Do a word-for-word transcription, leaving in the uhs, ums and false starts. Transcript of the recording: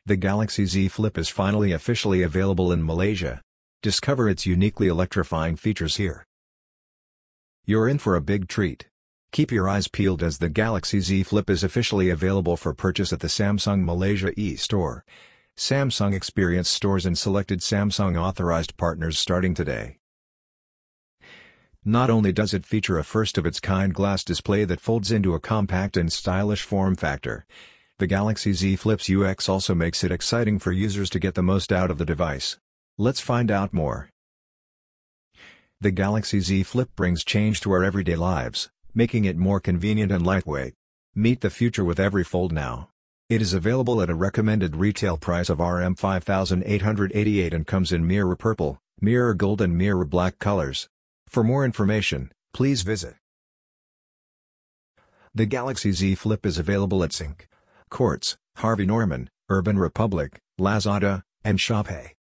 The Galaxy Z Flip is finally officially available in Malaysia. Discover its uniquely electrifying features here. You're in for a big treat. Keep your eyes peeled as the Galaxy Z Flip is officially available for purchase at the Samsung Malaysia e-Store. Samsung Experience stores and selected Samsung authorized partners starting today. Not only does it feature a first-of-its-kind glass display that folds into a compact and stylish form factor, the Galaxy Z Flip's U X also makes it exciting for users to get the most out of the device. Let's find out more. The Galaxy Z Flip brings change to our everyday lives, making it more convenient and lightweight. Meet the future with every fold now. It is available at a recommended retail price of R M five thousand eight hundred eighty-eight and comes in mirror purple, mirror gold and mirror black colors. For more information, please visit. The Galaxy Z Flip is available at Sync, Quartz, Harvey Norman, Urban Republic, Lazada, and Shopee.